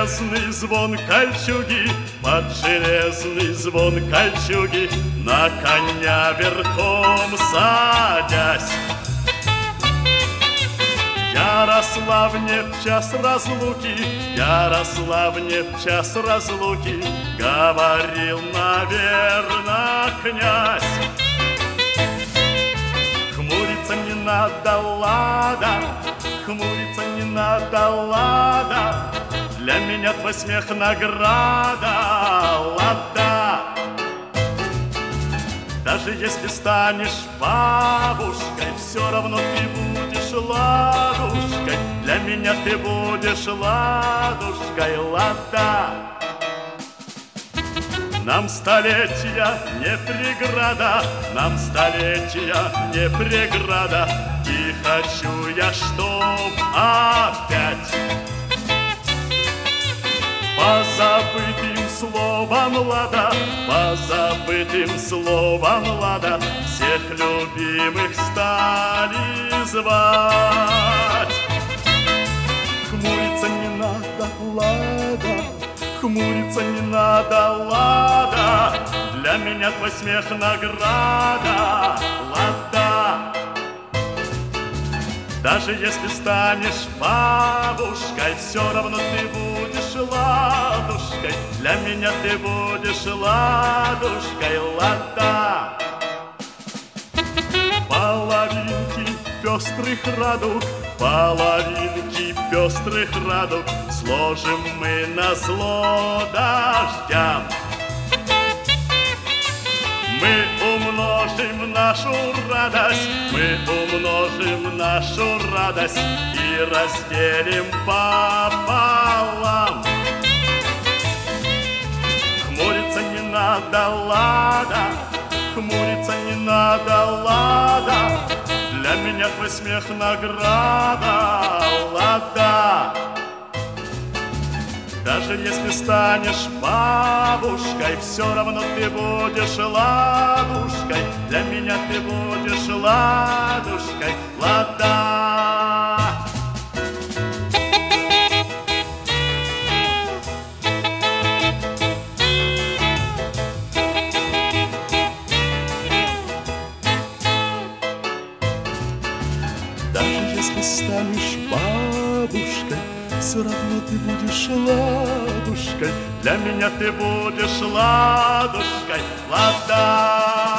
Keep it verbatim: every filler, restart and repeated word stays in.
железный звон кольчуги, под железный звон кольчуги, на коня верхом садясь. Ярославне в час разлуки, Ярославне в час разлуки говорил, наверно, князь. Хмуриться не надо, лада, хмуриться не надо, лада, для меня твой смех награда, лада. Даже если станешь бабушкой, все равно ты будешь ладушкой, для меня ты будешь ладушкой, лада. Нам столетия не преграда, нам столетия не преграда, и хочу я, чтоб опять по забытым словам лада, по забытым словам лада, всех любимых стали звать. Хмуриться не надо, лада, хмуриться не надо, лада, для меня твой смех награда, лада. Даже если станешь бабушкой, все равно ты будешь ладушкой, для меня ты будешь ладушкой, лада. Половинки пестрых радуг, половинки пестрых радуг сложим мы назло дождям. Мы умножим нашу радость, мы умножим нашу радость и разделим пополам. Хмуриться не надо, лада, хмуриться не надо, лада, для меня твой смех награда, лада. Даже если станешь бабушкой, все равно ты будешь ладушкой, для меня ты будешь ладушкой, лада. Даже если станешь бабушкой, все равно ты будешь ладушкой, для меня ты будешь ладушкой, лада.